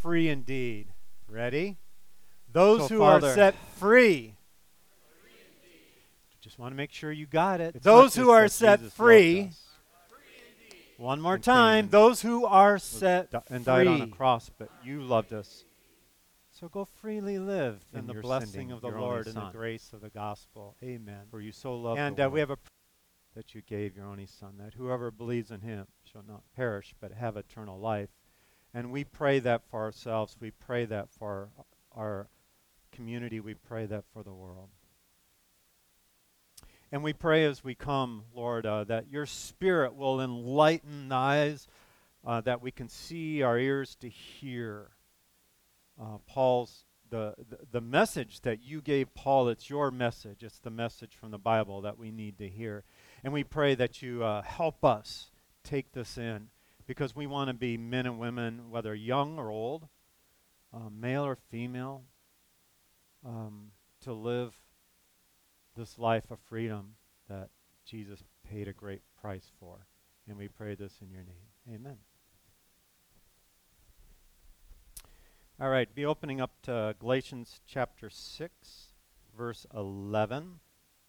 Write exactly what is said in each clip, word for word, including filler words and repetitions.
free indeed. Ready? Those So, who Father, are set free. Just want to make sure you got it. It's Those not who just are that set Jesus loved free. us One more and came time. and Those who are was set di- and free. died on a cross, but you loved us. So go freely live in, In the your blessing sending of the your only Lord and the Son. grace of the gospel. Amen. For you so loved And the uh, world we have a that you gave your only Son, that whoever believes in him shall not perish, but have eternal life. And we pray that for ourselves. We pray that for our community. We pray that for the world. And we pray as we come, Lord, uh, that your Spirit will enlighten the eyes, uh, that we can see, our ears to hear. Uh, Paul's, the, the, the message that you gave Paul, it's your message. It's the message from the Bible that we need to hear. And we pray that you uh, help us take this in, because we want to be men and women, whether young or old, uh, male or female, um, to live this life of freedom that Jesus paid a great price for. And we pray this in your name. Amen. All right, be opening up to Galatians chapter six, verse eleven.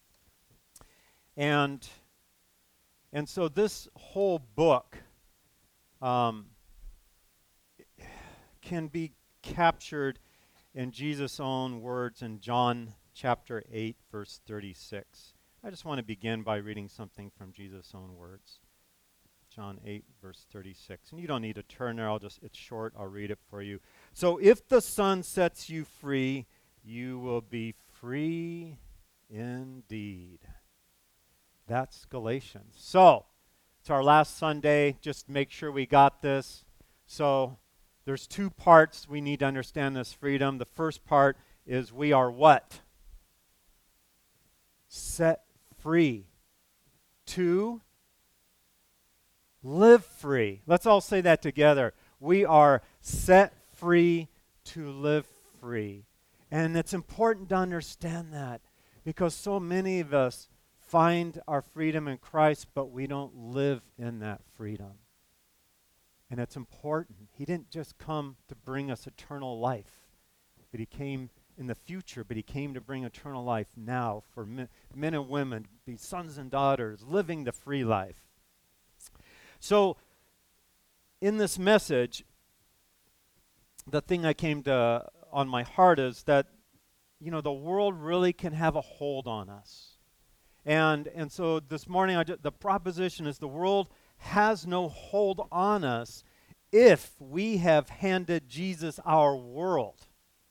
And, and so this whole book um, can be captured in Jesus' own words in John chapter eight, verse thirty-six. I just want to begin by reading something from Jesus' own words. John eight, verse thirty-six. And you don't need to turn there. I'll just, it's short. I'll read it for you. So if the Son sets you free, you will be free indeed. That's Galatians. So it's our last Sunday. Just make sure we got this. So there's two parts we need to understand this freedom. The first part is we are what? Set free to live free. Let's all say that together. We are set free to live free. And it's important to understand that, because so many of us find our freedom in Christ, but we don't live in that freedom. And it's important. He didn't just come to bring us eternal life, but he came in the future, but he came to bring eternal life now for men, men and women, be sons and daughters, living the free life. So, in this message, the thing I came to on my heart is that, you know, the world really can have a hold on us. And and so this morning, I just, the proposition is the world has no hold on us if we have handed Jesus our world.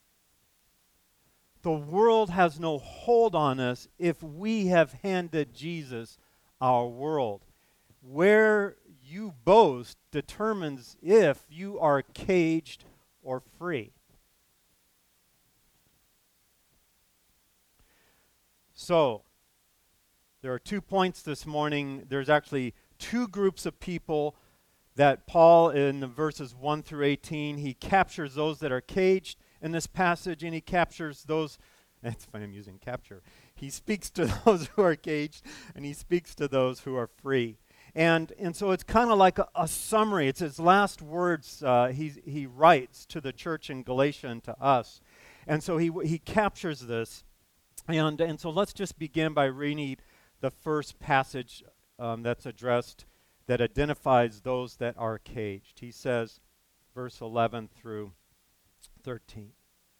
The world has no hold on us if we have handed Jesus our world. Where you boast determines if you are caged or free. So, there are two points this morning. There's actually two groups of people that Paul, in the verses one through eighteen, he captures those that are caged in this passage, and he captures those, it's funny I'm using capture, he speaks to those who are caged, and he speaks to those who are free. And and so it's kind of like a, a summary. It's his last words uh, he, he writes to the church in Galatia and to us. And so he he captures this. And, and so let's just begin by reading the first passage um, that's addressed, that identifies those that are caged. He says, verse eleven through thirteen.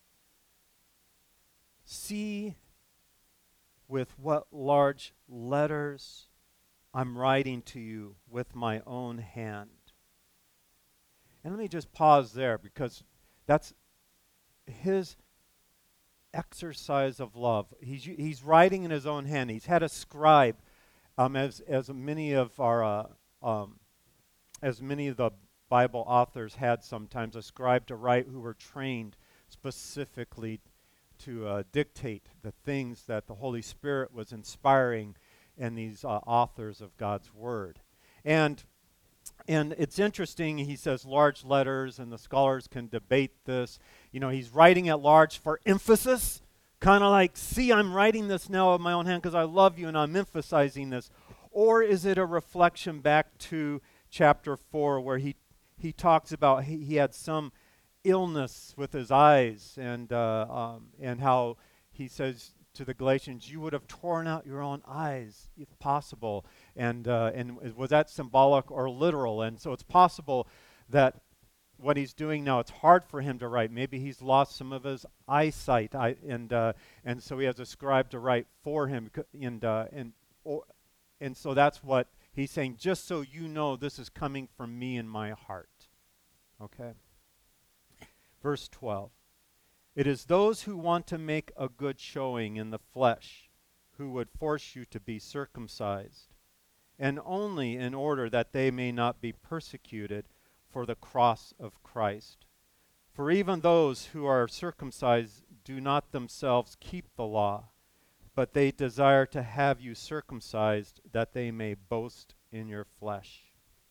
See with what large letters I'm writing to you with my own hand. And let me just pause there, because that's his exercise of love. He's he's writing in his own hand. He's had a scribe, um, as as many of our uh, um, as many of the Bible authors had sometimes, a scribe to write who were trained specifically to uh, dictate the things that the Holy Spirit was inspiring in these uh, authors of God's Word. And and it's interesting, he says large letters, and the scholars can debate this. You know, he's writing at large for emphasis, kind of like, see, I'm writing this now of my own hand because I love you and I'm emphasizing this. Or is it a reflection back to chapter four, where he, he talks about he, he had some illness with his eyes, and uh, um, and how he says to the Galatians, "You would have torn out your own eyes if possible." And uh, and was that symbolic or literal? And so it's possible that what he's doing now, it's hard for him to write. Maybe he's lost some of his eyesight, I, and uh, and so he has a scribe to write for him, and uh, and or, and so that's what he's saying. Just so you know, this is coming from me in my heart. Okay. Verse twelve. It is those who want to make a good showing in the flesh who would force you to be circumcised, and only in order that they may not be persecuted for the cross of Christ. For even those who are circumcised do not themselves keep the law, but they desire to have you circumcised, that they may boast in your flesh.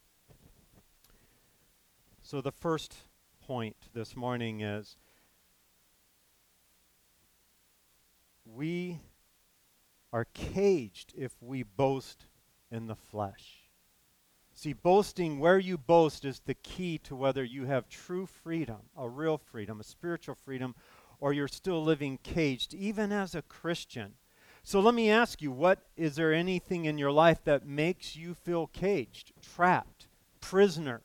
So the first point this morning is we are caged if we boast in the flesh. See, boasting, where you boast, is the key to whether you have true freedom, a real freedom, a spiritual freedom, or you're still living caged, even as a Christian. So let me ask you, what is there anything in your life that makes you feel caged, trapped, prisoner?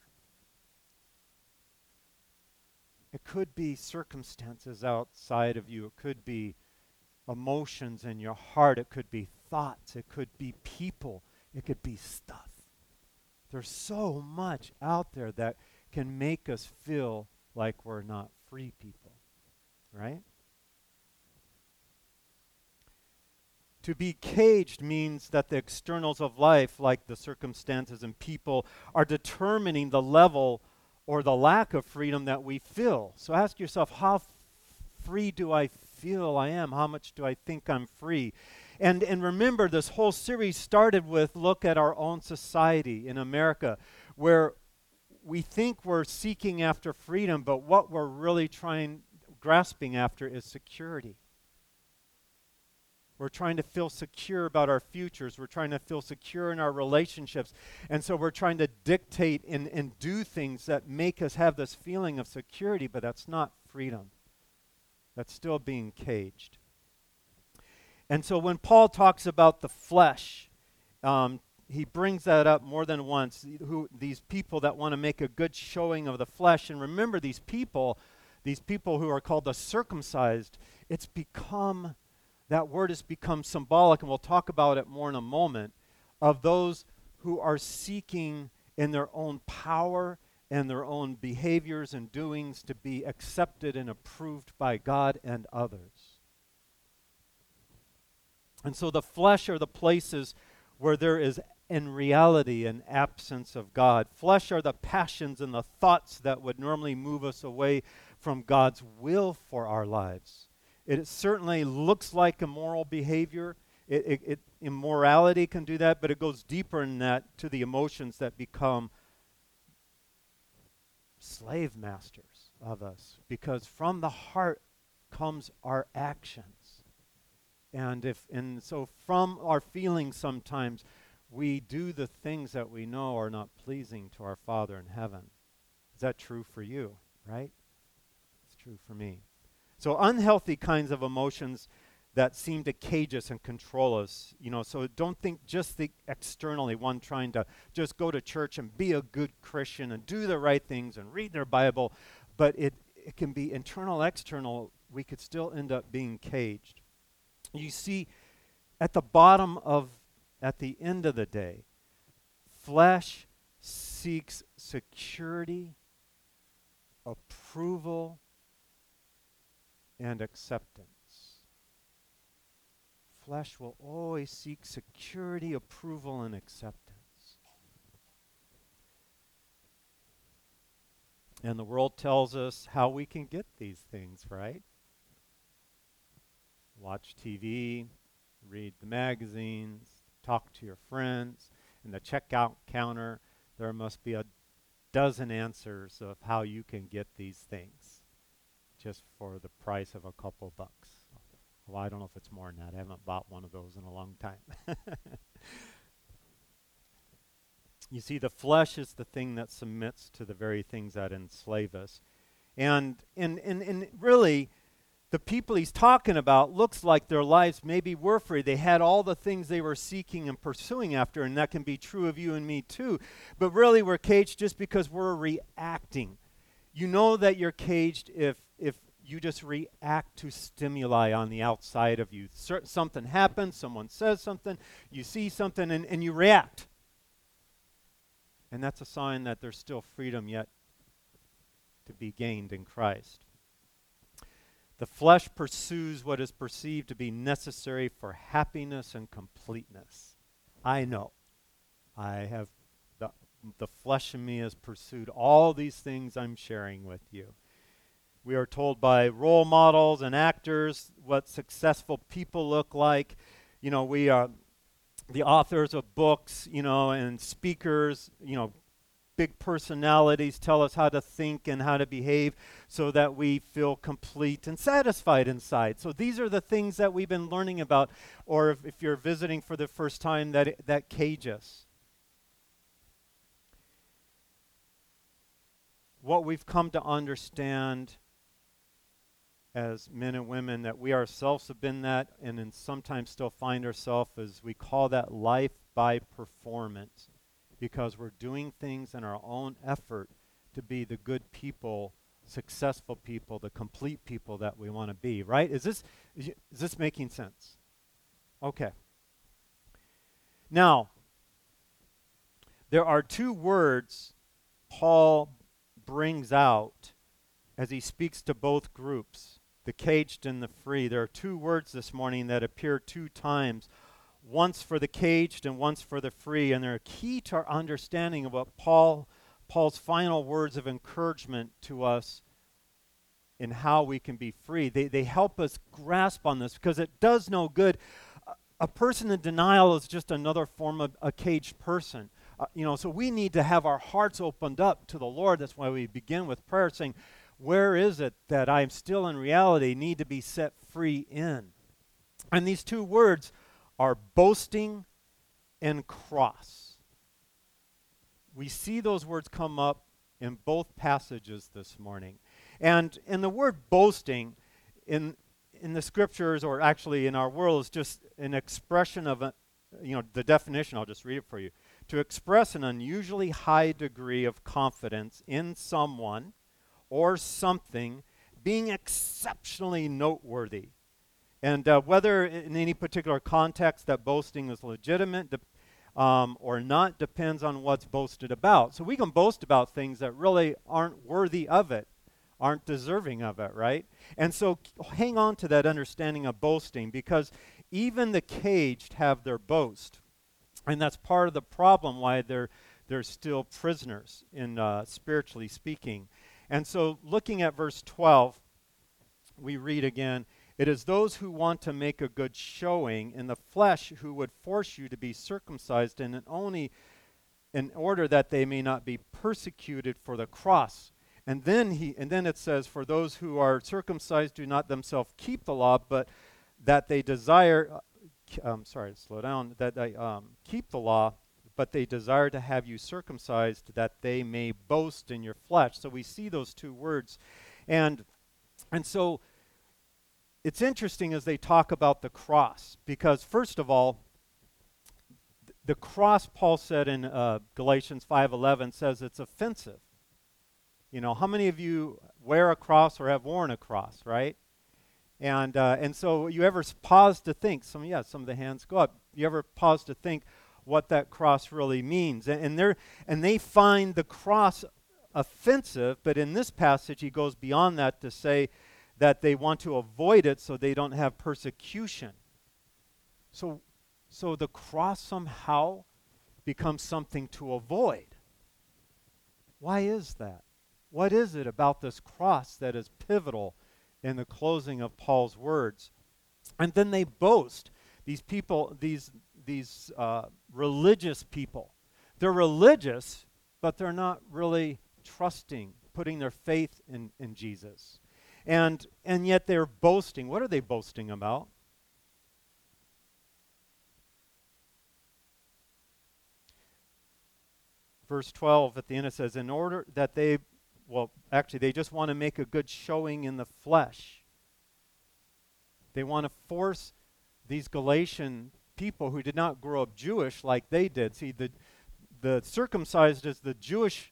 It could be circumstances outside of you. It could be emotions in your heart. It could be thoughts. It could be people. It could be stuff. There's so much out there that can make us feel like we're not free people, right? To be caged means that the externals of life, like the circumstances and people, are determining the level or the lack of freedom that we feel. So ask yourself, how f- free do I feel I am? How much do I think I'm free? And and remember, this whole series started with look at our own society in America, where we think we're seeking after freedom, but what we're really trying, grasping after is security. We're trying to feel secure about our futures. We're trying to feel secure in our relationships. And so we're trying to dictate and, and do things that make us have this feeling of security, but that's not freedom. That's still being caged. And so when Paul talks about the flesh, um, he brings that up more than once, who, these people that want to make a good showing of the flesh. And remember, these people, these people who are called the circumcised, it's become, that word has become symbolic, and we'll talk about it more in a moment, of those who are seeking in their own power and their own behaviors and doings to be accepted and approved by God and others. And so the flesh are the places where there is, in reality, an absence of God. Flesh are the passions and the thoughts that would normally move us away from God's will for our lives. It certainly looks like immoral behavior. It, it, it, immorality can do that, but it goes deeper in that to the emotions that become slave masters of us. Because from the heart comes our actions. And if and so from our feelings sometimes we do the things that we know are not pleasing to our Father in heaven. Is that true for you, right? It's true for me. So unhealthy kinds of emotions that seem to cage us and control us, you know, so don't think just the externally, one trying to just go to church and be a good Christian and do the right things and read their Bible, but it, it can be internal, external. We could still end up being caged. You see, at the bottom of, at the end of the day, flesh seeks security, approval, and acceptance. Flesh will always seek security, approval, and acceptance. And the world tells us how we can get these things, right? Watch T V, read the magazines, talk to your friends. In the checkout counter, there must be a dozen answers of how you can get these things just for the price of a couple bucks. Well, I don't know if it's more than that. I haven't bought one of those in a long time. You see, the flesh is the thing that submits to the very things that enslave us. And, and, and, and really, the people he's talking about looks like their lives maybe were free. They had all the things they were seeking and pursuing after, and that can be true of you and me too. But really, we're caged just because we're reacting. You know that you're caged if if you just react to stimuli on the outside of you. Cer- something happens, someone says something, you see something, and, and you react. And that's a sign that there's still freedom yet to be gained in Christ. The flesh pursues what is perceived to be necessary for happiness and completeness. I know. I have, the, the flesh in me has pursued all these things I'm sharing with you. We are told by role models and actors what successful people look like. You know, we are the authors of books, you know, and speakers, you know, big personalities tell us how to think and how to behave so that we feel complete and satisfied inside. So these are the things that we've been learning about, or if, if you're visiting for the first time, that, that cage us. What we've come to understand as men and women, that we ourselves have been that, and then sometimes still find ourselves, as we call that life by performance, because we're doing things in our own effort to be the good people, successful people, the complete people that we want to be, right? Is this is this making sense? Okay. Now, there are two words Paul brings out as he speaks to both groups, the caged and the free. There are two words this morning that appear two times, once for the caged and once for the free, and they're key to our understanding of what Paul Paul's final words of encouragement to us in how we can be free. They they help us grasp on this, because it does no good. A, a person in denial is just another form of a caged person. Uh, you know, so we need to have our hearts opened up to the Lord. That's why we begin with prayer, saying, where is it that I'm still in reality need to be set free in? And these two words are boasting and cross. We see those words come up in both passages this morning. And in the word boasting in in the scriptures, or actually in our world, is just an expression of a, you know, the definition, I'll just read it for you. To express an unusually high degree of confidence in someone or something being exceptionally noteworthy. And uh, whether in any particular context that boasting is legitimate de- um, or not depends on what's boasted about. So we can boast about things that really aren't worthy of it, aren't deserving of it, right? And so hang on to that understanding of boasting, because even the caged have their boast. And that's part of the problem why they're, they're still prisoners, in uh, spiritually speaking. And so looking at verse twelve, we read again, it is those who want to make a good showing in the flesh who would force you to be circumcised, and only in order that they may not be persecuted for the cross. And then he and then it says, for those who are circumcised do not themselves keep the law, but that they desire, uh, um, sorry, slow down, that they um, keep the law, but they desire to have you circumcised, that they may boast in your flesh. So we see those two words. And and so it's interesting as they talk about the cross, because first of all, th- the cross, Paul said in uh, Galatians five eleven, says it's offensive. You know, how many of you wear a cross or have worn a cross, right? And uh, and so you ever pause to think, some yeah, some of the hands go up. You ever pause to think what that cross really means? And, and they're and they find the cross offensive, but in this passage he goes beyond that to say that they want to avoid it so they don't have persecution. So so the cross somehow becomes something to avoid. Why is that? What is it about this cross that is pivotal in the closing of Paul's words? And then they boast. These people, these these uh, religious people, they're religious, but they're not really trusting, putting their faith in, in Jesus. And and yet they're boasting. What are they boasting about? Verse twelve at the end it says, in order that they well, actually, they just want to make a good showing in the flesh. They want to force these Galatian people who did not grow up Jewish like they did. See, the, the circumcised is the Jewish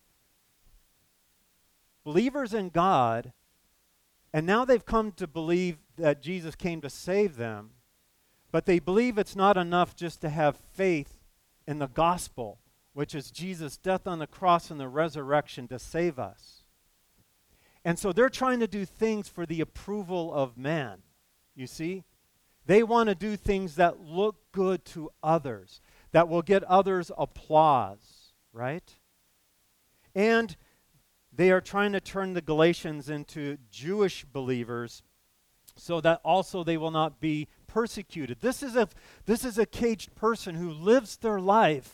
believers in God, and now they've come to believe that Jesus came to save them, but they believe it's not enough just to have faith in the gospel, which is Jesus' death on the cross and the resurrection to save us. And so they're trying to do things for the approval of man, you see? They want to do things that look good to others, that will get others applause, right? And they are trying to turn the Galatians into Jewish believers so that also they will not be persecuted. This is a, this is a caged person who lives their life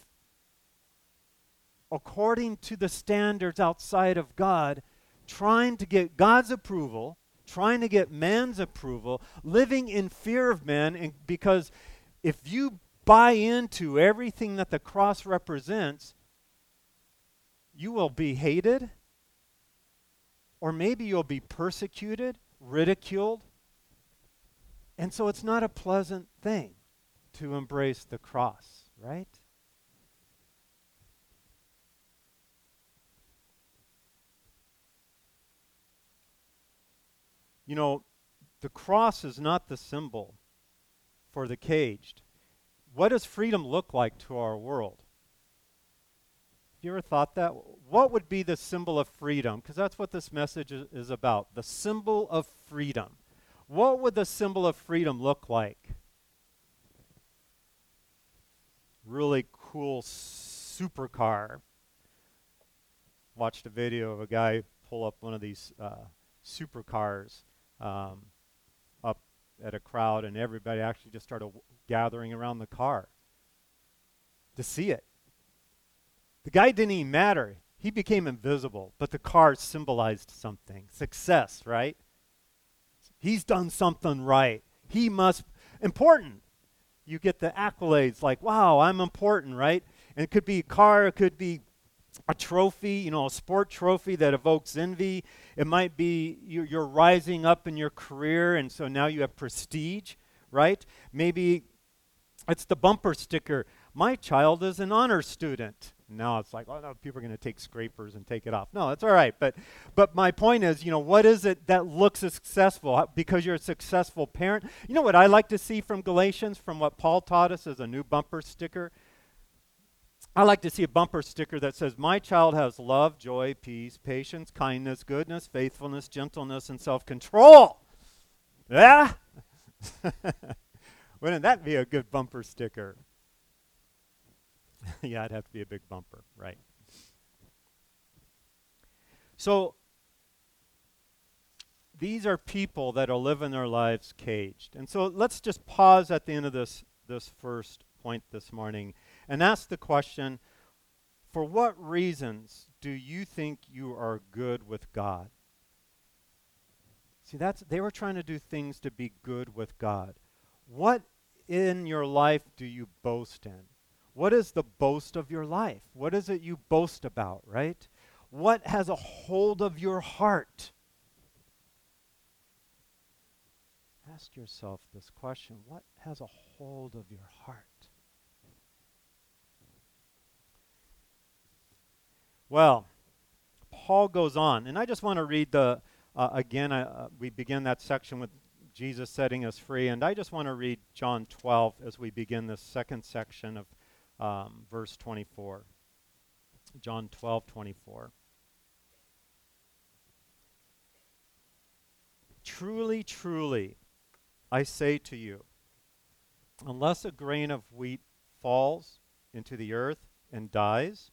according to the standards outside of God, trying to get God's approval, trying to get man's approval, living in fear of man, and because if you buy into everything that the cross represents, you will be hated, or maybe you'll be persecuted, ridiculed. And so it's not a pleasant thing to embrace the cross, right? You know, the cross is not the symbol for the caged. What does freedom look like to our world? Have you ever thought that? What would be the symbol of freedom? Because that's what this message is, is about. The symbol of freedom. What would the symbol of freedom look like? Really cool supercar. Watched a video of a guy pull up one of these uh, supercars um, up at a crowd, and everybody actually just started w- gathering around the car to see it. The guy didn't even matter. He became invisible, but the car symbolized something. Success, right? He's done something right. He must, important. You get the accolades like, wow, I'm important, right? And it could be a car, it could be a trophy, you know, a sport trophy that evokes envy. It might be you, you're rising up in your career, and so now you have prestige, right? Maybe it's the bumper sticker. My child is an honor student. Now it's like, oh no, people are going to take scrapers and take it off. No, it's all right. But but my point is, you know, what is it that looks successful? How, because you're a successful parent. You know what I like to see from Galatians, from what Paul taught us as a new bumper sticker? I like to see a bumper sticker that says, my child has love, joy, peace, patience, kindness, goodness, faithfulness, gentleness, and self-control. Yeah? Wouldn't that be a good bumper sticker? Yeah, it'd have to be a big bumper, right? So, these are people that are living their lives caged. And so let's just pause at the end of this, this first point this morning and ask the question, for what reasons do you think you are good with God? See, that's they were trying to do things to be good with God. What in your life do you boast in? What is the boast of your life? What is it you boast about, right? What has a hold of your heart? Ask yourself this question. What has a hold of your heart? Well, Paul goes on, and I just want to read the, uh, again, uh, we begin that section with Jesus setting us free, and I just want to read John twelve as we begin this second section of um, verse twenty-four. John twelve, twenty-four. Truly, truly, I say to you, unless a grain of wheat falls into the earth and dies,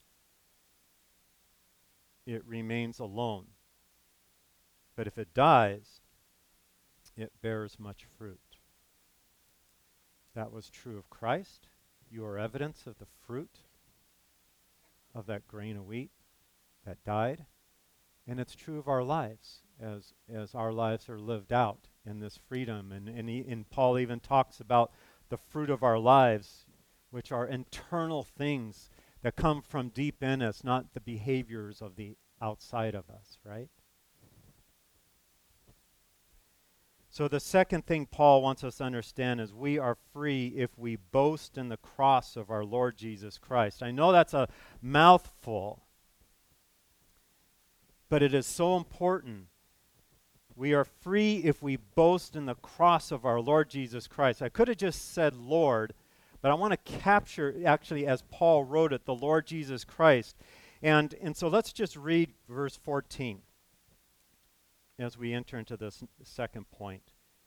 it remains alone. But if it dies, it bears much fruit. That was true of Christ. You are evidence of the fruit of that grain of wheat that died. And it's true of our lives as as our lives are lived out in this freedom. And, and, he, and Paul even talks about the fruit of our lives, which are internal things that come from deep in us, not the behaviors of the outside of us, right? So the second thing Paul wants us to understand is we are free if we boast in the cross of our Lord Jesus Christ. I know that's a mouthful, but it is so important. We are free if we boast in the cross of our Lord Jesus Christ. I could have just said Lord, but I want to capture, actually, as Paul wrote it, the Lord Jesus Christ. And, and so let's just read verse fourteen as we enter into this second point.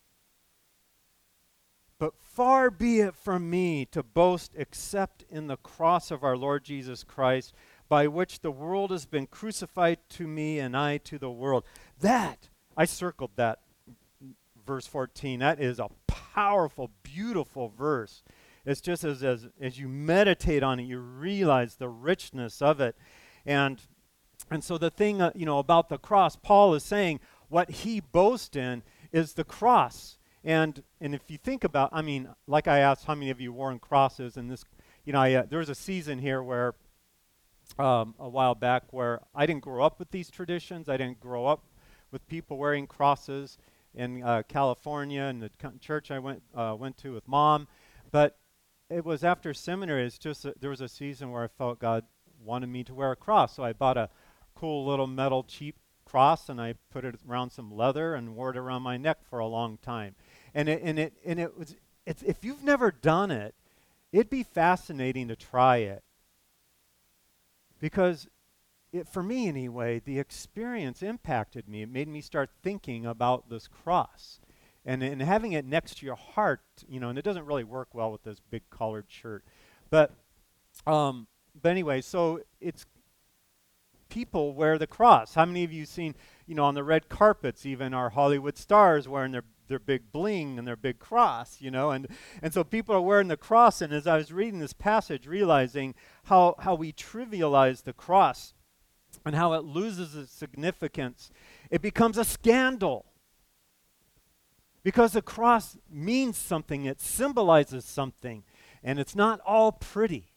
But far be it from me to boast except in the cross of our Lord Jesus Christ, by which the world has been crucified to me and I to the world. That, I circled that verse fourteen. That is a powerful, beautiful verse. It's just as, as, as you meditate on it, you realize the richness of it. And, and so the thing, uh, you know, about the cross, Paul is saying what he boasts in is the cross. And and if you think about, I mean, like I asked how many of you worn crosses, and this, you know, I, uh, there was a season here where, um, a while back, where I didn't grow up with these traditions. I didn't grow up with people wearing crosses in uh, California and the co- church I went uh, went to with Mom. But it was after seminary. It's just a, there was a season where I felt God wanted me to wear a cross, so I bought a cool little metal cheap cross and I put it around some leather and wore it around my neck for a long time. And it and it and it was it's if you've never done it, it'd be fascinating to try it. Because it, for me anyway, the experience impacted me. It made me start thinking about this cross. And and having it next to your heart, you know, and it doesn't really work well with this big collared shirt. But um but anyway, so it's people wear the cross. How many of you seen, you know, on the red carpets, even our Hollywood stars wearing their their big bling and their big cross, you know, and and so people are wearing the cross. And as I was reading this passage, realizing how how we trivialize the cross and how it loses its significance, it becomes a scandal. Because the cross means something, it symbolizes something, and it's not all pretty.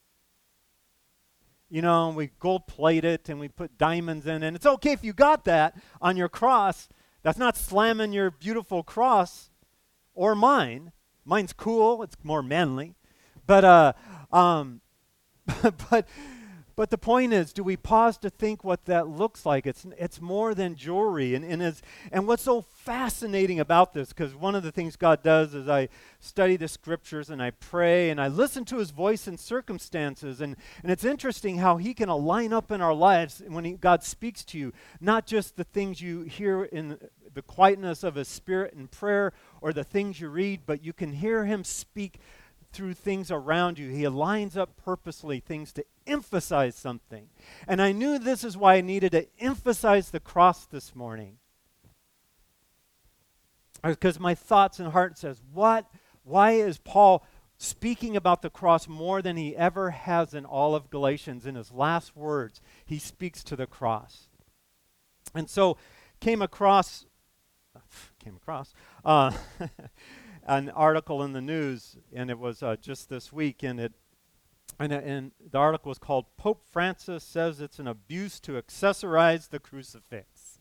You know, we gold plate it and we put diamonds in, and it's okay if you got that on your cross. That's not slamming your beautiful cross or mine. Mine's cool, it's more manly. But uh um but but the point is, do we pause to think what that looks like? It's it's more than jewelry. And and, is, and what's so fascinating about this, because one of the things God does is I study the scriptures and I pray and I listen to his voice in circumstances. And, and it's interesting how he can align up in our lives when he, God speaks to you, not just the things you hear in the quietness of his spirit in prayer or the things you read, but you can hear him speak through things around you. He aligns up purposely things to emphasize something. And I knew this is why I needed to emphasize the cross this morning. Because my thoughts and heart says, what? Why is Paul speaking about the cross more than he ever has in all of Galatians? In his last words, he speaks to the cross. And so came across, came across, uh, an article in the news, and it was uh, just this week, and it and, and the article was called "Pope Francis Says It's an Abuse to Accessorize the Crucifix."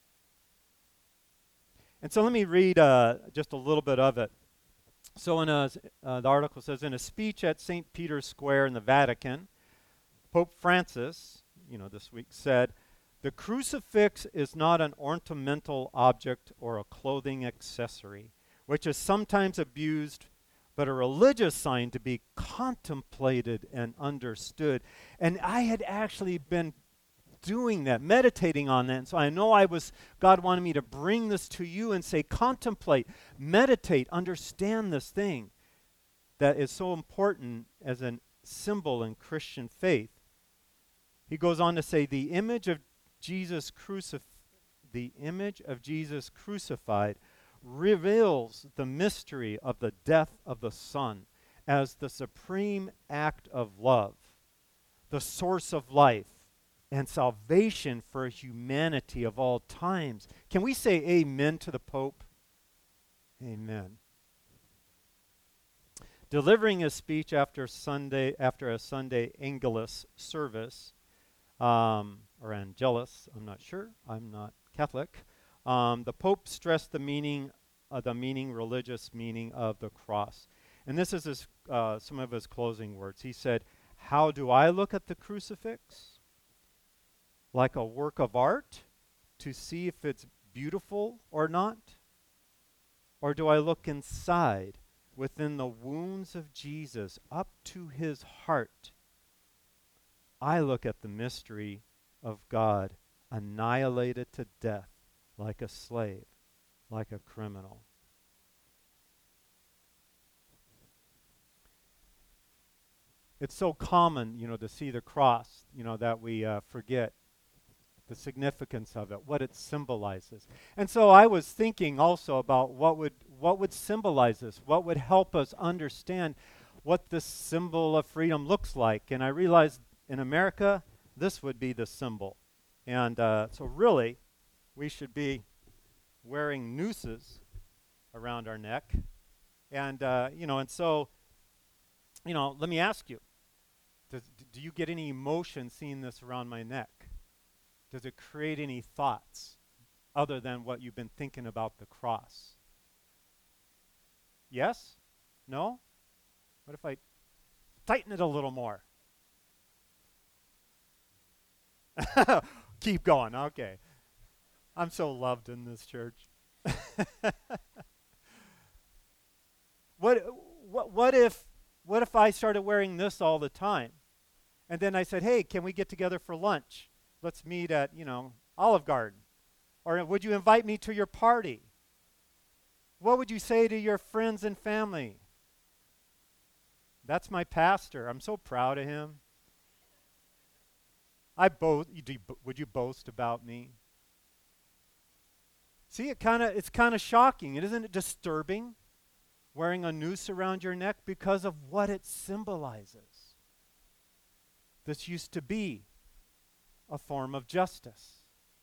And so let me read uh, just a little bit of it. So in a, uh, the article says, in a speech at Saint Peter's Square in the Vatican, Pope Francis, you know, this week said, "The crucifix is not an ornamental object or a clothing accessory, which is sometimes abused, but a religious sign to be contemplated and understood." And I had actually been doing that, meditating on that. And so I know I was, God wanted me to bring this to you and say, contemplate, meditate, understand this thing that is so important as a symbol in Christian faith. He goes on to say, the image of Jesus crucif- the image of Jesus crucified reveals the mystery of the death of the Son as the supreme act of love, the source of life, and salvation for humanity of all times. Can we say amen to the Pope? Amen. Delivering a speech after Sunday, after a Sunday Angelus service, um, or Angelus, I'm not sure, I'm not Catholic, um, the Pope stressed the meaning, uh, the meaning, religious meaning of the cross. And this is his, uh, some of his closing words. He said, "How do I look at the crucifix? Like a work of art to see if it's beautiful or not? Or do I look inside within the wounds of Jesus up to his heart? I look at the mystery of God annihilated to death like a slave, like a criminal." It's so common, you know, to see the cross, you know, that we uh, forget the significance of it, what it symbolizes. And so I was thinking also about what would what would symbolize this, what would help us understand what this symbol of freedom looks like. And I realized in America, this would be the symbol. And uh, so really, we should be wearing nooses around our neck. And, uh, you know, and so, you know, let me ask you, does, do you get any emotion seeing this around my neck? Does it create any thoughts other than what you've been thinking about the cross? Yes? No? What if I tighten it a little more? Keep going. Okay. I'm so loved in this church. what, what, what if what if I started wearing this all the time? And then I said, "Hey, can we get together for lunch? Let's meet at, you know, Olive Garden. Or would you invite me to your party?" What would you say to your friends and family? "That's my pastor. I'm so proud of him. I boast. Would you boast about me?" See, it kind of it's kind of shocking. Isn't it disturbing wearing a noose around your neck because of what it symbolizes? This used to be a form of justice.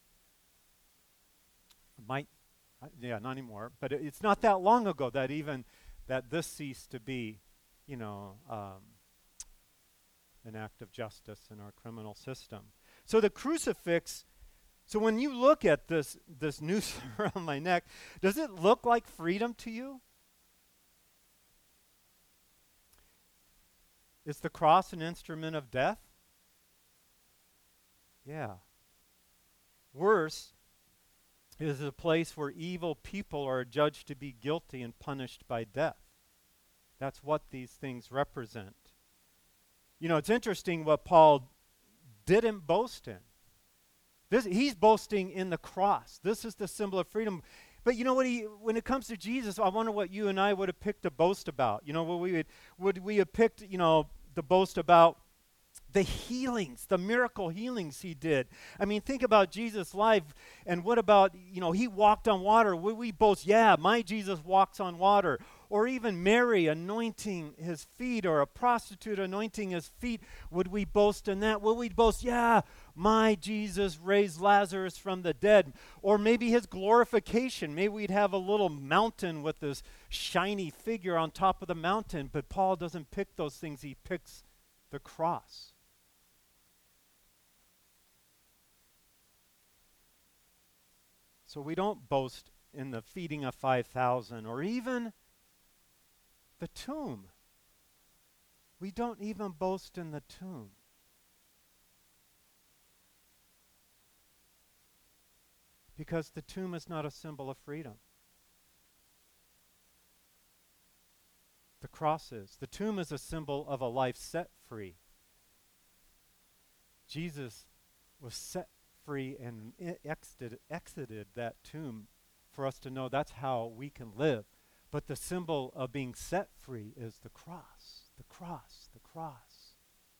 It might, uh, yeah, not anymore. But it, it's not that long ago that even that this ceased to be, you know, um, an act of justice in our criminal system. So the crucifix. So when you look at this this noose around my neck, does it look like freedom to you? Is the cross an instrument of death? Yeah. Worse, it is a place where evil people are judged to be guilty and punished by death. That's what these things represent. You know, it's interesting what Paul didn't boast in. This, he's boasting in the cross. This is the symbol of freedom. But you know what? He, when it comes to Jesus, I wonder what you and I would have picked to boast about. You know, what we would would we have picked? You know, the boast about the healings, the miracle healings he did. I mean, think about Jesus' life, and what about, you know, he walked on water. Would we boast, yeah, my Jesus walks on water? Or even Mary anointing his feet, or a prostitute anointing his feet. Would we boast in that? Would we boast, yeah, my Jesus raised Lazarus from the dead? Or maybe his glorification. Maybe we'd have a little mountain with this shiny figure on top of the mountain. But Paul doesn't pick those things. He picks the cross. So we don't boast in the feeding of five thousand or even the tomb. We don't even boast in the tomb. Because the tomb is not a symbol of freedom. The cross is. The tomb is a symbol of a life set free. Jesus was set free and exited, exited that tomb for us to know that's how we can live. But the symbol of being set free is the cross, the cross, the cross.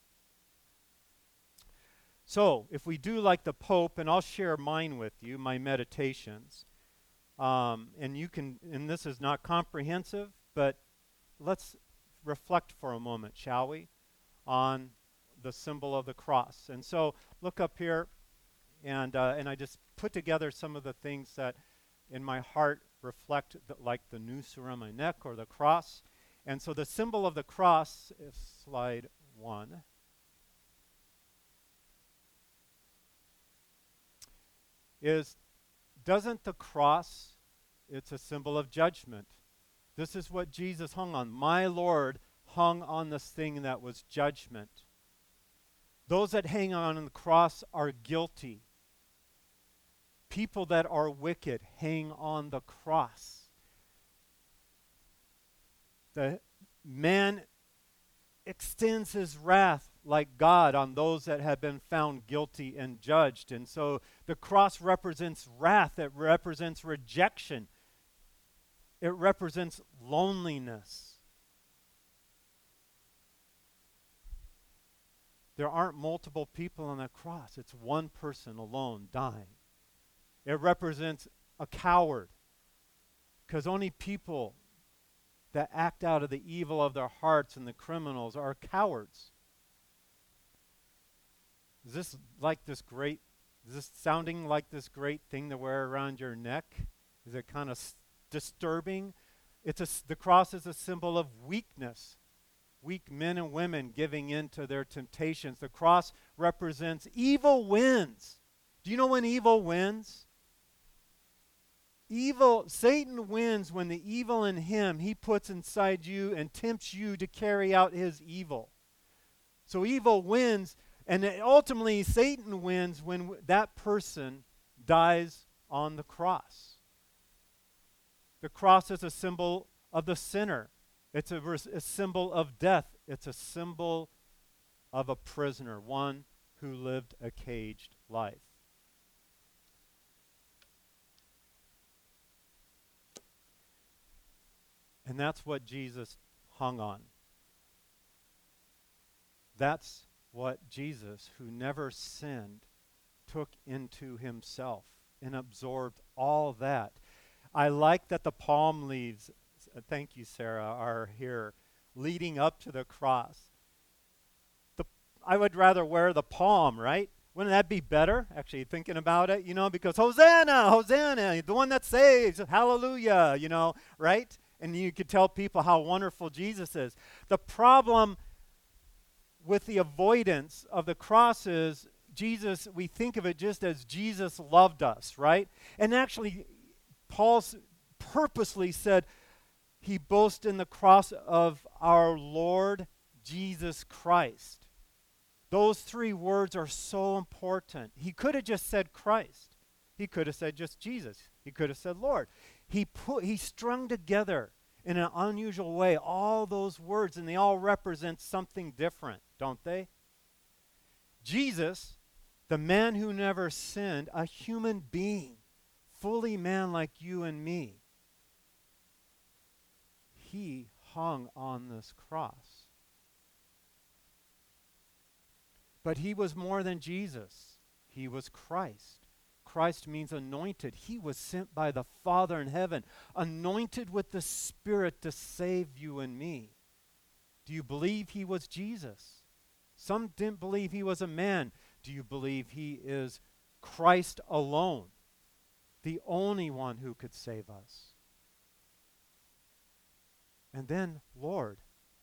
So if we do like the Pope, and I'll share mine with you, my meditations, um, and you can, and this is not comprehensive, but let's reflect for a moment, shall we, on the symbol of the cross. And so look up here. And uh, and I just put together some of the things that in my heart reflect the, like the noose around my neck or the cross. And so the symbol of the cross is slide one. is, doesn't the cross, it's a symbol of judgment. This is what Jesus hung on. My Lord hung on this thing that was judgment. Those that hang on the cross are guilty. People that are wicked hang on the cross. The man extends his wrath like God on those that have been found guilty and judged. And so the cross represents wrath. It represents rejection. It represents loneliness. There aren't multiple people on that cross. It's one person alone dying. It represents a coward, because only people that act out of the evil of their hearts and the criminals are cowards. Is this like this great, is this sounding like this great thing to wear around your neck? Is it kind of s- disturbing? It's a, s- the cross is a symbol of weakness. Weak men and women giving in to their temptations. The cross represents evil wins. Do you know when evil wins? Evil, Satan wins when the evil in him, he puts inside you and tempts you to carry out his evil. So evil wins, and ultimately Satan wins when w- that person dies on the cross. The cross is a symbol of the sinner. It's a, res- a symbol of death. It's a symbol of a prisoner, one who lived a caged life. And that's what Jesus hung on. That's what Jesus, who never sinned, took into himself and absorbed all that. I like that the palm leaves, uh, thank you, Sarah, are here leading up to the cross. The, I would rather wear the palm, right? Wouldn't that be better, actually, thinking about it, you know, because Hosanna, Hosanna, the one that saves, hallelujah, you know, right? And you could tell people how wonderful Jesus is. The problem with the avoidance of the cross is Jesus, we think of it just as Jesus loved us, right? And actually, Paul purposely said he boasts in the cross of our Lord Jesus Christ. Those three words are so important. He could have just said Christ. He could have said just Jesus. He could have said Lord. He put he strung together in an unusual way all those words, and they all represent something different, don't they? Jesus, the man who never sinned, a human being, fully man like you and me, he hung on this cross. But he was more than Jesus. He was Christ. Christ means anointed. He was sent by the Father in heaven, anointed with the Spirit to save you and me. Do you believe he was Jesus? Some didn't believe he was a man. Do you believe he is Christ alone, the only one who could save us? And then, Lord.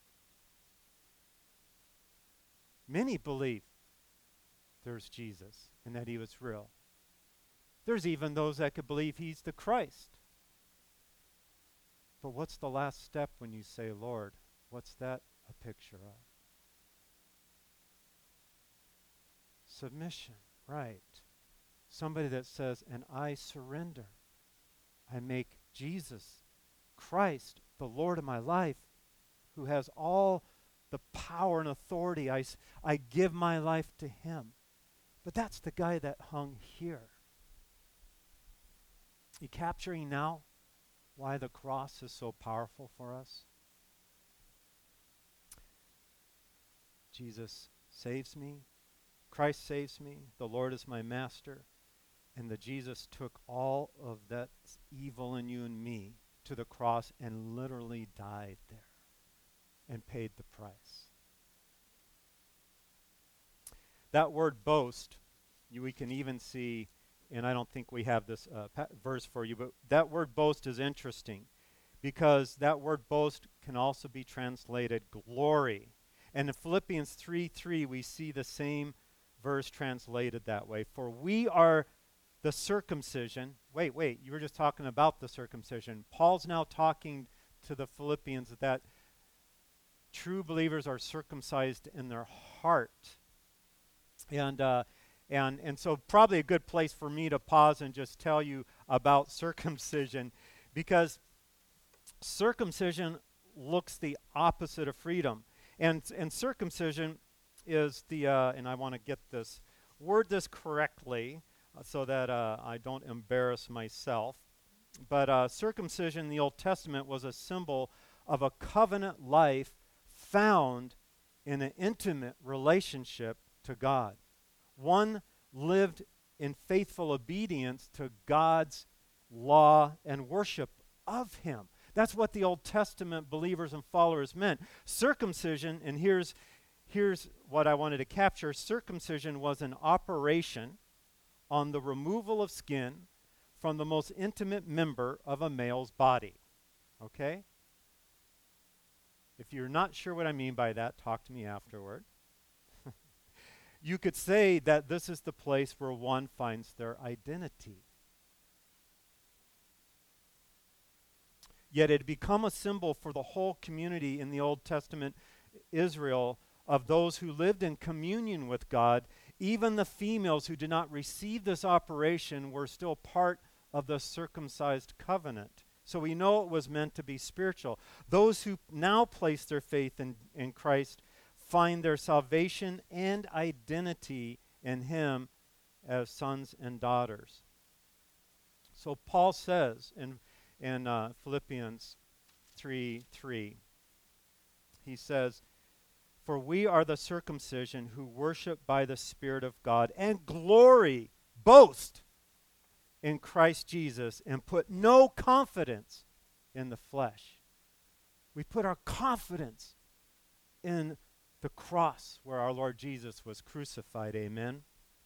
Many believe there's Jesus and that he was real. There's even those that could believe he's the Christ. But what's the last step when you say, Lord? What's that a picture of? Submission, right. Somebody that says, and I surrender. I make Jesus, Christ, the Lord of my life, who has all the power and authority. I, I give my life to him. But that's the guy that hung here. You capturing now why the cross is so powerful for us? Jesus saves me. Christ saves me. The Lord is my master. And the Jesus took all of that evil in you and me to the cross and literally died there and paid the price. That word boast, you, we can even see, and I don't think we have this uh, pa- verse for you, but that word boast is interesting because that word boast can also be translated glory. And in Philippians three three, we see the same verse translated that way. For we are the circumcision. Wait, wait, you were just talking about the circumcision. Paul's now talking to the Philippians that true believers are circumcised in their heart. And uh, and and so probably a good place for me to pause and just tell you about circumcision, because circumcision looks the opposite of freedom. And and circumcision is the, uh, and I want to get this, word this correctly uh, so that uh, I don't embarrass myself. But uh, circumcision in the Old Testament was a symbol of a covenant life found in an intimate relationship to God. One lived in faithful obedience to God's law and worship of Him. That's what the Old Testament believers and followers meant. Circumcision, and here's, here's what I wanted to capture. Circumcision was an operation on the removal of skin from the most intimate member of a male's body. Okay? If you're not sure what I mean by that, talk to me afterward. You could say that this is the place where one finds their identity. Yet it had become a symbol for the whole community in the Old Testament Israel of those who lived in communion with God. Even the females who did not receive this operation were still part of the circumcised covenant. So we know it was meant to be spiritual. Those who now place their faith in, in Christ find their salvation and identity in Him as sons and daughters. So Paul says in, in uh, Philippians three three, he says, "For we are the circumcision who worship by the Spirit of God and glory, boast in Christ Jesus, and put no confidence in the flesh." We put our confidence in the cross where our Lord Jesus was crucified. Amen.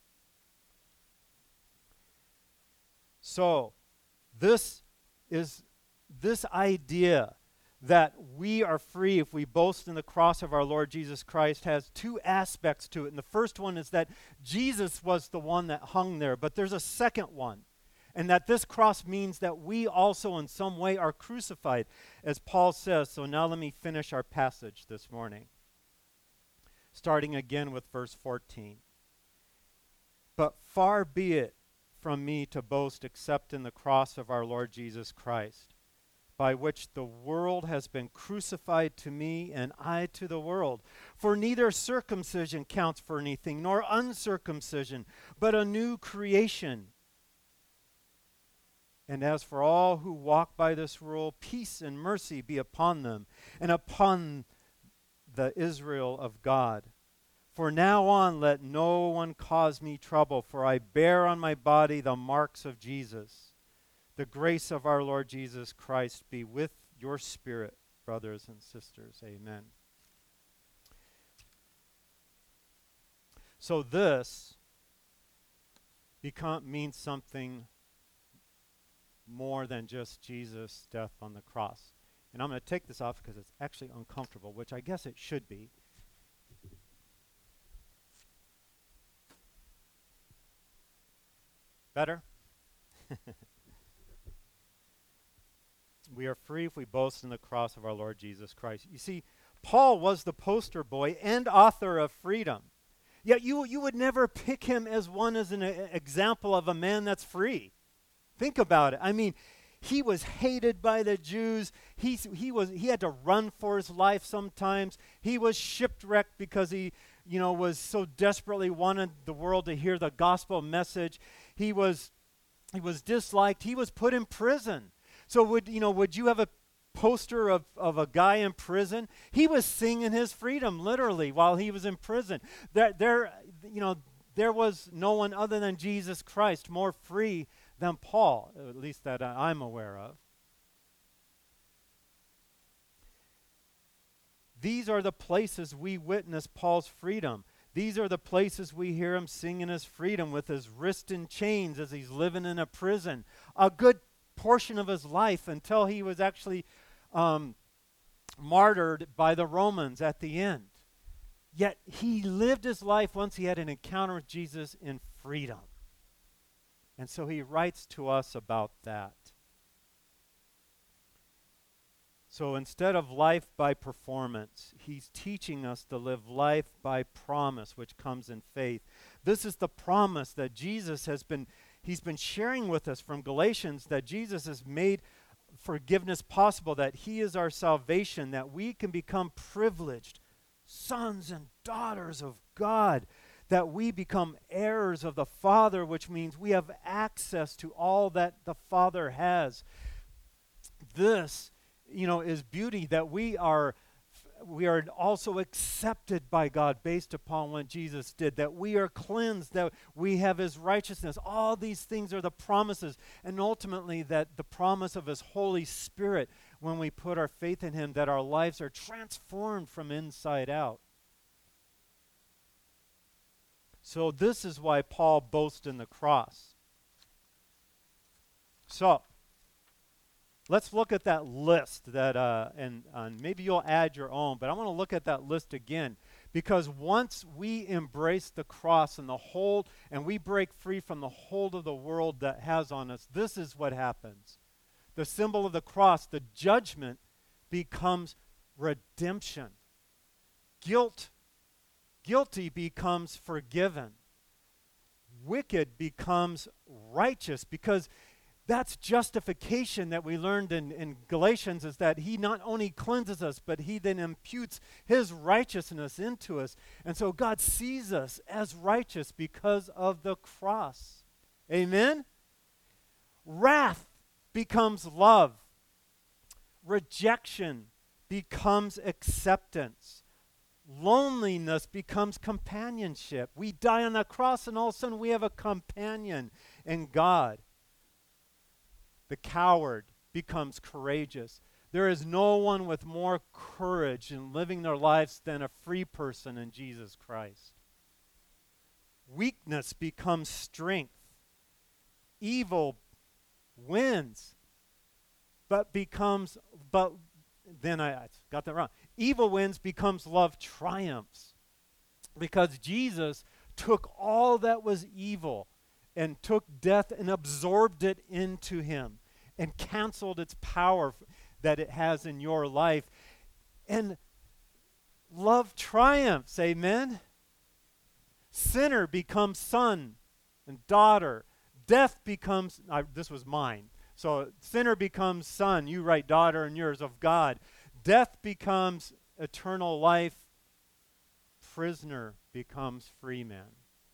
So, this is this idea that we are free if we boast in the cross of our Lord Jesus Christ has two aspects to it. And the first one is that Jesus was the one that hung there, but there's a second one. And that this cross means that we also in some way are crucified, as Paul says. So now let me finish our passage this morning. Starting again with verse fourteen. "But far be it from me to boast except in the cross of our Lord Jesus Christ, by which the world has been crucified to me and I to the world. For neither circumcision counts for anything, nor uncircumcision, but a new creation. And as for all who walk by this rule, peace and mercy be upon them and upon the Israel of God. For now on let no one cause me trouble, for I bear on my body the marks of Jesus. The grace of our Lord Jesus Christ be with your spirit, brothers and sisters." Amen. So this become, means something more than just Jesus' death on the cross. And I'm going to take this off because it's actually uncomfortable, which I guess it should be. Better? We are free if we boast in the cross of our Lord Jesus Christ. You see, Paul was the poster boy and author of freedom. Yet you, you would never pick him as one as an a, example of a man that's free. Think about it. I mean, he was hated by the Jews. He, he, was, he had to run for his life sometimes. He was shipwrecked because he, you know, was so desperately wanted the world to hear the gospel message. He was, he was disliked. He was put in prison. So would, you know, would you have a poster of, of a guy in prison? He was singing his freedom literally while he was in prison. There, there, you know, there was no one other than Jesus Christ more free than Paul, at least that I'm aware of. These are the places we witness Paul's freedom. These are the places we hear him singing his freedom with his wrist in chains as he's living in a prison. A good portion of his life until he was actually um, martyred by the Romans at the end. Yet he lived his life once he had an encounter with Jesus in freedom. And so he writes to us about that. So instead of life by performance, he's teaching us to live life by promise, which comes in faith. This is the promise that Jesus has been, he's been sharing with us from Galatians, that Jesus has made forgiveness possible, that he is our salvation, that we can become privileged sons and daughters of God, that we become heirs of the Father, which means we have access to all that the Father has. This, you know, is beauty, that we are we are also accepted by God based upon what Jesus did, that we are cleansed, that we have his righteousness. All these things are the promises, and ultimately that the promise of his Holy Spirit, when we put our faith in him, that our lives are transformed from inside out. So this is why Paul boasts in the cross. So, let's look at that list, that, uh, and uh, maybe you'll add your own, but I want to look at that list again, because once we embrace the cross and the hold, and we break free from the hold of the world that has on us, this is what happens. The symbol of the cross, the judgment, becomes redemption. Guilt, guilty becomes forgiven. Wicked becomes righteous, because that's justification that we learned in, in Galatians, is that he not only cleanses us, but he then imputes his righteousness into us. And so God sees us as righteous because of the cross. Amen? Wrath becomes love. Rejection becomes acceptance. Loneliness becomes companionship. We die on the cross, and all of a sudden we have a companion in God. The coward becomes courageous. There is no one with more courage in living their lives than a free person in Jesus Christ. Weakness becomes strength. Evil wins, but becomes, but then I, I got that wrong. Evil wins becomes love triumphs, because Jesus took all that was evil and took death and absorbed it into him and canceled its power f- that it has in your life. And love triumphs, amen? Sinner becomes son and daughter. Death becomes, uh, this was mine. So sinner becomes son, you write daughter and yours, of God. Death becomes eternal life. Prisoner becomes free man.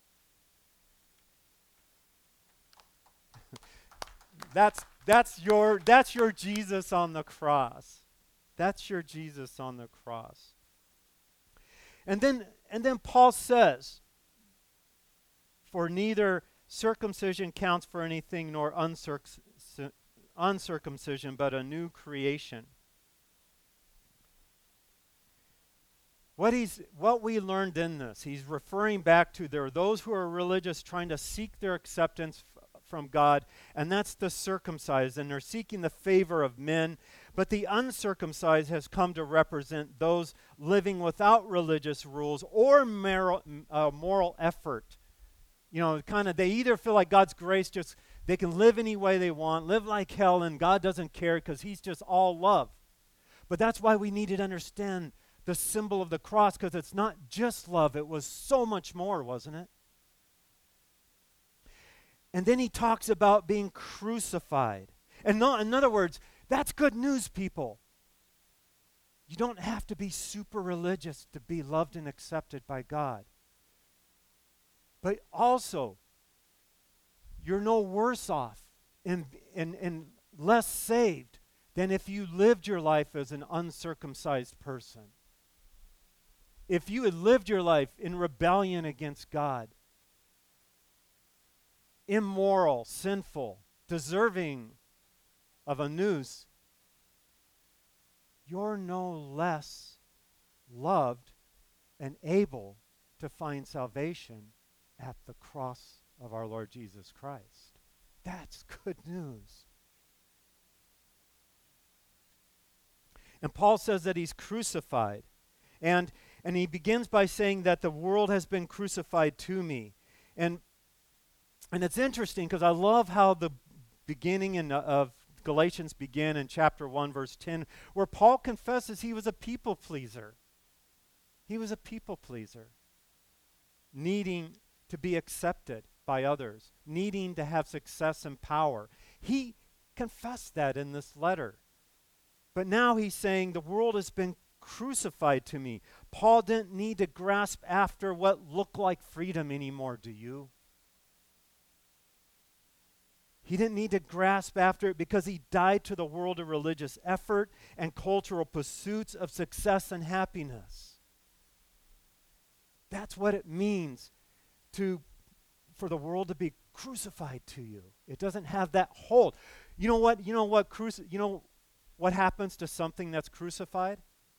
That's that's your that's your Jesus on the cross. That's your Jesus on the cross. And then and then Paul says, for neither circumcision counts for anything nor uncirc- uncircumcision, but a new creation. What he's what we learned in this, he's referring back to, there are those who are religious trying to seek their acceptance f- from God, and that's the circumcised, and they're seeking the favor of men. But the uncircumcised has come to represent those living without religious rules or moral, uh, moral effort. You know, kind of, they either feel like God's grace, just they can live any way they want, live like hell, and God doesn't care because he's just all love. But that's why we needed to understand the symbol of the cross, because it's not just love, it was so much more, wasn't it? And then he talks about being crucified. And no, in other words, that's good news, people. You don't have to be super religious to be loved and accepted by God. But also, you're no worse off and, and, and less saved than if you lived your life as an uncircumcised person. If you had lived your life in rebellion against God, immoral, sinful, deserving of a noose, you're no less loved and able to find salvation at the cross of our Lord Jesus Christ. That's good news. And Paul says that he's crucified. And and he begins by saying that the world has been crucified to me. And And it's interesting because I love how the beginning in, uh, of Galatians begin in chapter one, verse ten, where Paul confesses he was a people pleaser. He was a people pleaser, needing to be accepted by others, needing to have success and power. He confessed that in this letter. But now he's saying the world has been crucified to me. Paul didn't need to grasp after what looked like freedom anymore, do you? He didn't need to grasp after it because he died to the world of religious effort and cultural pursuits of success and happiness. That's what it means to for the world to be crucified to you. It doesn't have that hold. You know what? You know what cruci- you know what happens to something that's crucified?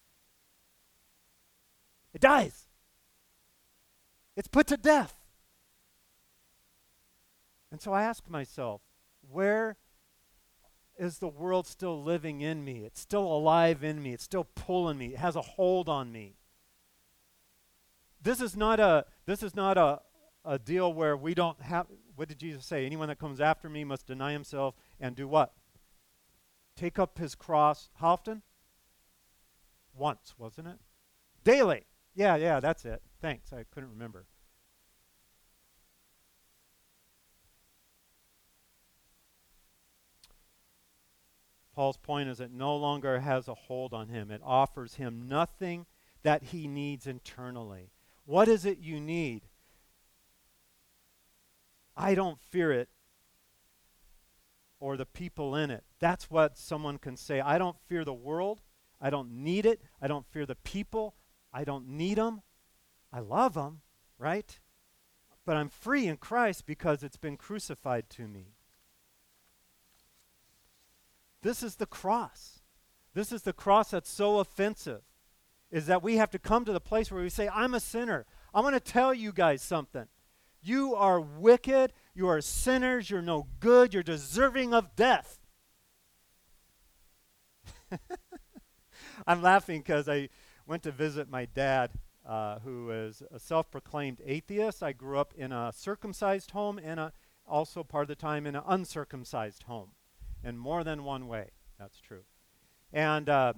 It dies. It's put to death. And so I ask myself, where is the world still living in me? It's still alive in me. It's still pulling me. It has a hold on me. This is not a this is not a, a deal where we don't have, what did Jesus say? Anyone that comes after me must deny himself and do what? Take up his cross. How often? Once, wasn't it? Daily. Yeah, yeah, that's it. Thanks. I couldn't remember. Paul's point is it no longer has a hold on him. It offers him nothing that he needs internally. What is it you need? I don't fear it or the people in it. That's what someone can say. I don't fear the world. I don't need it. I don't fear the people. I don't need them. I love them, right? But I'm free in Christ because it's been crucified to me. This is the cross. This is the cross that's so offensive, is that we have to come to the place where we say, I'm a sinner. I'm going to tell you guys something. You are wicked. You are sinners. You're no good. You're deserving of death. I'm laughing because I went to visit my dad, uh, who is a self-proclaimed atheist. I grew up in a circumcised home and a, also part of the time in an uncircumcised home. In more than one way. That's true. And, uh,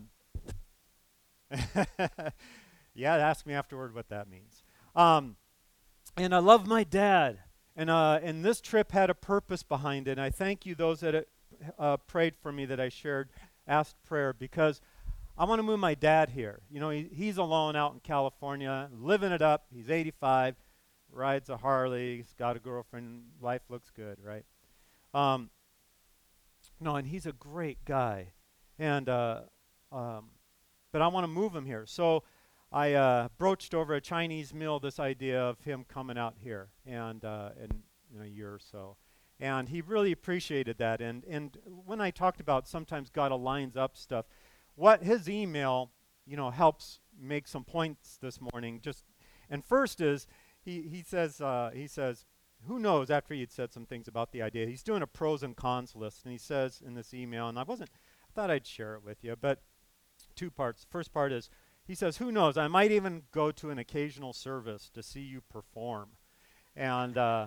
yeah, ask me afterward what that means. Um, and I love my dad. And, uh, and this trip had a purpose behind it. And I thank you, those that uh, prayed for me that I shared, asked prayer, because I want to move my dad here. You know, he, he's alone out in California, living it up. He's eighty-five, rides a Harley, he's got a girlfriend. Life looks good, right? Um, No, and he's a great guy, and uh, um, but I want to move him here. So I uh, broached over a Chinese meal this idea of him coming out here, and uh, in, in a year or so, and he really appreciated that. And and when I talked about sometimes God aligns up stuff, what his email, you know, helps make some points this morning. Just and first is he he says uh, he says. Who knows, after he had said some things about the idea, he's doing a pros and cons list, and he says in this email, and I wasn't, I thought I'd share it with you, but two parts. First part is, he says, who knows, I might even go to an occasional service to see you perform. And, uh,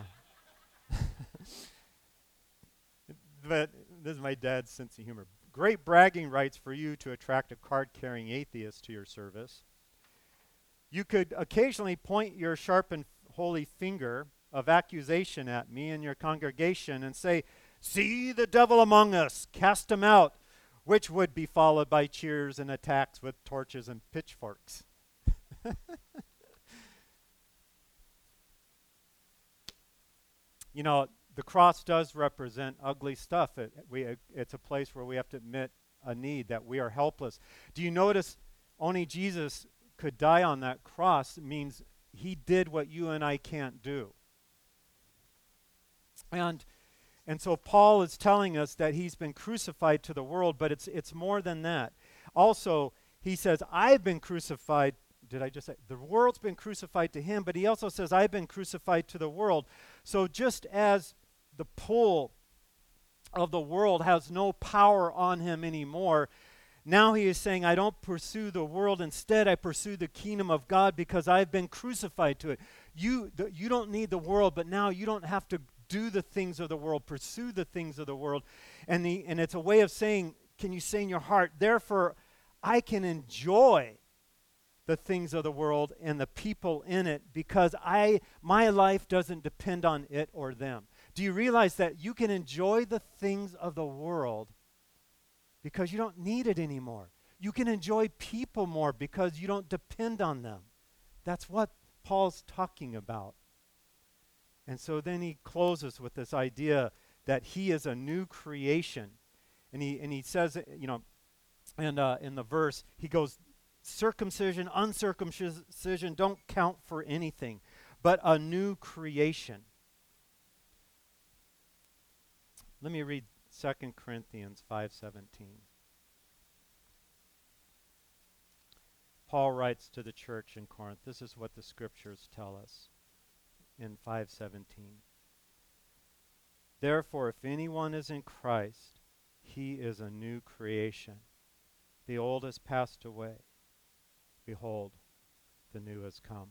but this is my dad's sense of humor. Great bragging rights for you to attract a card-carrying atheist to your service. You could occasionally point your sharpened holy finger of accusation at me and your congregation and say, see the devil among us, cast him out, which would be followed by cheers and attacks with torches and pitchforks. You know, the cross does represent ugly stuff. It, we, it, it's a place where we have to admit a need, that we are helpless. Do you notice only Jesus could die on that cross? It means he did what you and I can't do. And and so Paul is telling us that he's been crucified to the world, but it's it's more than that. Also, he says, I've been crucified. Did I just say? The world's been crucified to him, but he also says, I've been crucified to the world. So just as the pull of the world has no power on him anymore, now he is saying, I don't pursue the world. Instead, I pursue the kingdom of God because I've been crucified to it. You, the, you don't need the world, but now you don't have to do the things of the world, pursue the things of the world. And, the, and it's a way of saying, can you say in your heart, therefore, I can enjoy the things of the world and the people in it because I my life doesn't depend on it or them. Do you realize that you can enjoy the things of the world because you don't need it anymore? You can enjoy people more because you don't depend on them. That's what Paul's talking about. And so then he closes with this idea that he is a new creation. And he and he says, you know, and uh, in the verse, he goes, circumcision, uncircumcision don't count for anything, but a new creation. Let me read Second Corinthians five seventeen. Paul writes to the church in Corinth. This is what the scriptures tell us in five seventeen. Therefore, if anyone is in Christ, he is a new creation. The old has passed away. Behold, the new has come.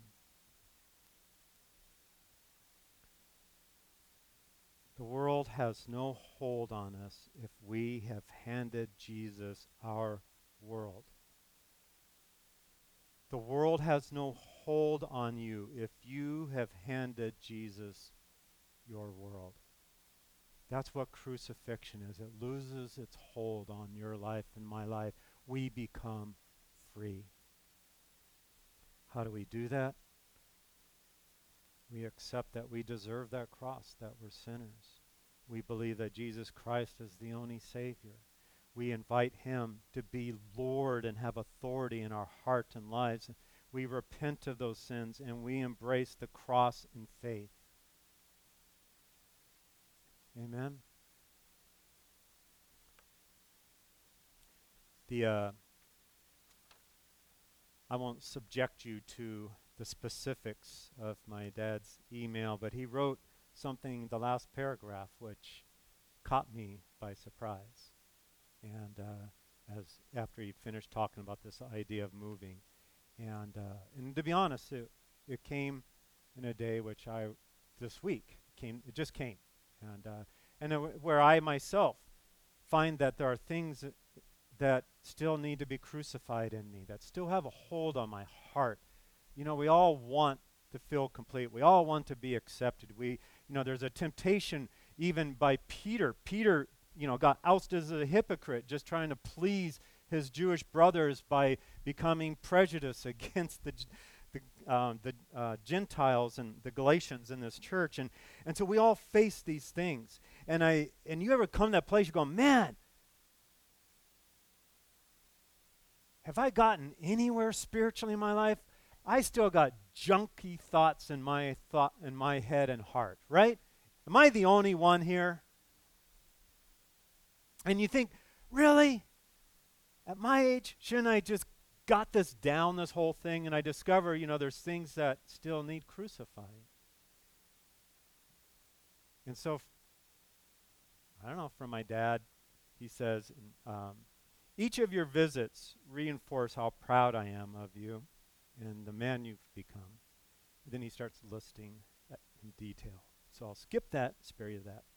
The world has no hold on us if we have handed Jesus our world. The world has no hold on you if you have handed Jesus your world. That's what crucifixion is. It loses its hold on your life and my life. We become free. How do we do that? We accept that we deserve that cross, that we're sinners. We believe that Jesus Christ is the only Savior. We invite him to be Lord and have authority in our heart and lives. We repent of those sins and we embrace the cross in faith. Amen. The uh, I won't subject you to the specifics of my dad's email, but he wrote something, the last paragraph, which caught me by surprise. And uh, as after he finished talking about this idea of moving, and uh, and to be honest, it, it came in a day which I this week came. It just came, and uh, and uh, where I myself find that there are things that, that still need to be crucified in me, that still have a hold on my heart. You know, we all want to feel complete. We all want to be accepted. We, you know, there's a temptation even by Peter. Peter, you know, got ousted as a hypocrite, just trying to please his Jewish brothers by becoming prejudiced against the the, um, the uh, Gentiles and the Galatians in this church. And and so we all face these things. And I and you ever come to that place, you go, man, have I gotten anywhere spiritually in my life? I still got junky thoughts in my thought in my head and heart, right? Am I the only one here? And you think, really? At my age, shouldn't I just got this down, this whole thing? And I discover, you know, there's things that still need crucifying. And so, f- I don't know, from my dad, he says, um, each of your visits reinforce how proud I am of you and the man you've become. And then he starts listing that in detail. So I'll skip that, spare you that.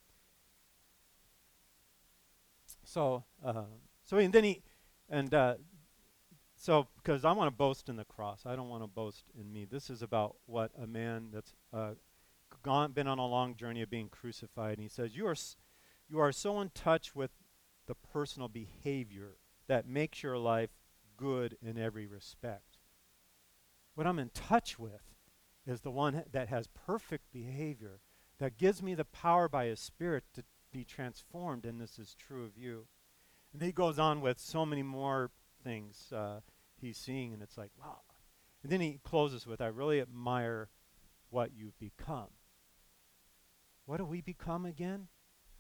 So, uh, so and then he, and uh, so because I want to boast in the cross, I don't want to boast in me. This is about what a man that's uh, gone, been on a long journey of being crucified. And he says, "You are, s- you are so in touch with the personal behavior that makes your life good in every respect." What I'm in touch with is the one that has perfect behavior, that gives me the power by his Spirit to be transformed, and this is true of you. And he goes on with so many more things uh, he's seeing, and it's like, wow. And then he closes with, I really admire what you've become. What do we become again?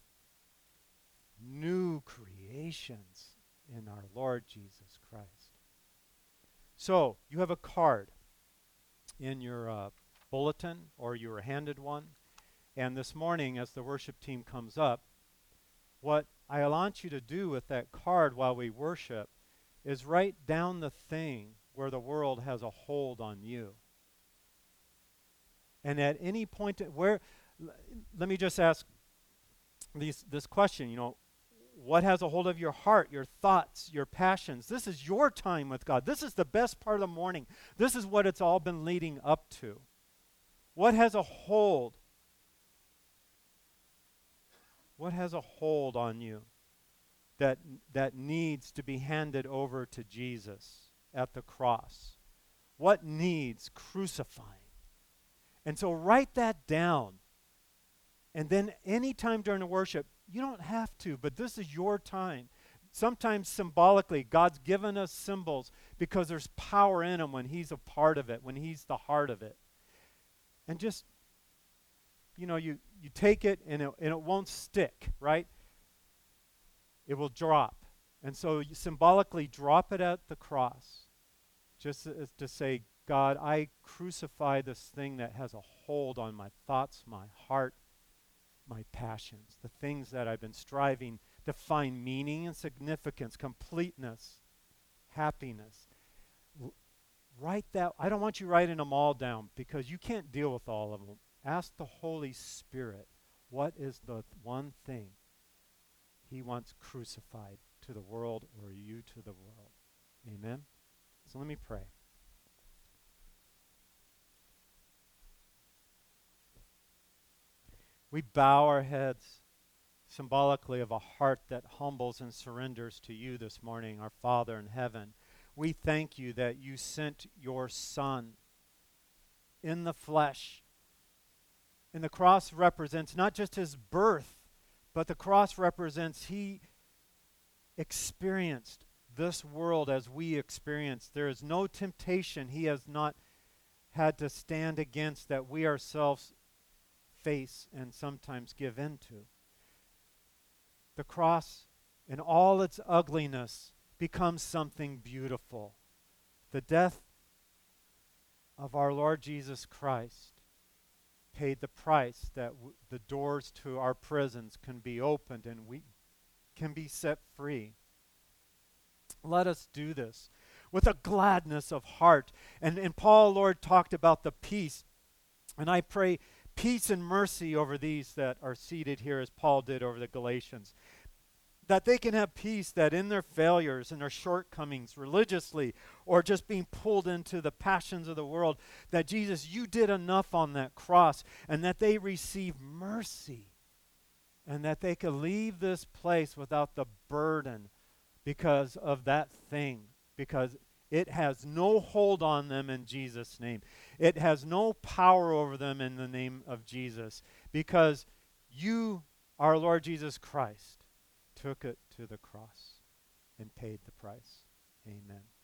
New creations in our Lord Jesus Christ. So, you have a card in your uh, bulletin, or you were handed one. And this morning, as the worship team comes up, what I want you to do with that card while we worship is write down the thing where the world has a hold on you. And at any point, where L- let me just ask these, this question, you know, what has a hold of your heart, your thoughts, your passions? This is your time with God. This is the best part of the morning. This is what it's all been leading up to. What has a hold? What has a hold on you that, that needs to be handed over to Jesus at the cross? What needs crucifying? And so write that down. And then anytime during the worship, you don't have to, but this is your time. Sometimes symbolically, God's given us symbols because there's power in them when He's a part of it, when He's the heart of it. And just, you know, you, you take it and it, and it won't stick, right? It will drop. And so you symbolically drop it at the cross, just as to say, God, I crucify this thing that has a hold on my thoughts, my heart, my passions, the things that I've been striving to find meaning and significance, completeness, happiness. L- write that. I don't want you writing them all down because you can't deal with all of them. Ask the Holy Spirit, what is the one thing He wants crucified to the world or you to the world? Amen? So let me pray. We bow our heads symbolically of a heart that humbles and surrenders to you this morning, our Father in heaven. We thank you that you sent your Son in the flesh. And the cross represents not just his birth, but the cross represents he experienced this world as we experience. There is no temptation he has not had to stand against that we ourselves face and sometimes give in to. The cross, in all its ugliness, becomes something beautiful. The death of our Lord Jesus Christ paid the price that w- the doors to our prisons can be opened and we can be set free. Let us do this with a gladness of heart. And, and Paul, Lord, talked about the peace. And I pray peace and mercy over these that are seated here as Paul did over the Galatians. That they can have peace that in their failures and their shortcomings religiously or just being pulled into the passions of the world, that Jesus, you did enough on that cross and that they receive mercy and that they could leave this place without the burden because of that thing, because it has no hold on them in Jesus' name. It has no power over them in the name of Jesus because you, our Lord Jesus Christ, took it to the cross and paid the price. Amen.